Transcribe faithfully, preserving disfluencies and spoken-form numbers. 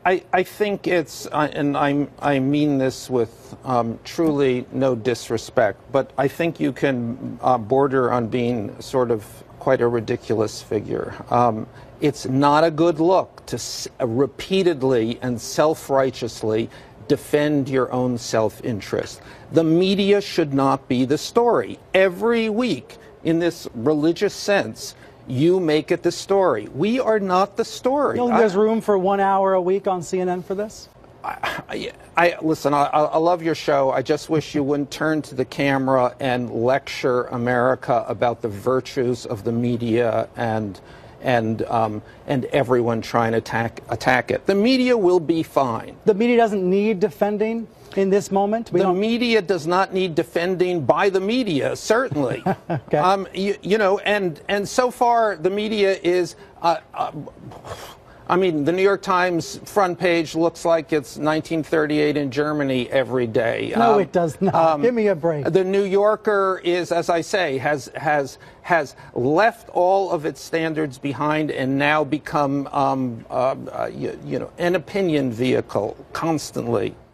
I, I think it's, uh, and I'm, I mean this with um, truly no disrespect, but I think you can uh, border on being sort of quite a ridiculous figure. Um, it's not a good look to s- repeatedly and self-righteously defend your own self-interest. The media should not be the story. Every week, in this religious sense, you make it the story. We are not the story. You don't think there's room for one hour a week on C N N for this? I, I, I listen. I, I love your show. I just wish you wouldn't turn to the camera and lecture America about the virtues of the media and and um, and everyone trying to attack attack it. The media will be fine. The media doesn't need defending in this moment? We the don't... media does not need defending by the media, certainly. Okay. um, you, you know, and, and so far the media is, uh, uh, I mean, the New York Times front page looks like it's nineteen thirty-eight in Germany every day. No, um, it does not. Um, Give me a break. The New Yorker is, as I say, has has has left all of its standards behind and now become, um, uh, uh, you, you know, an opinion vehicle constantly.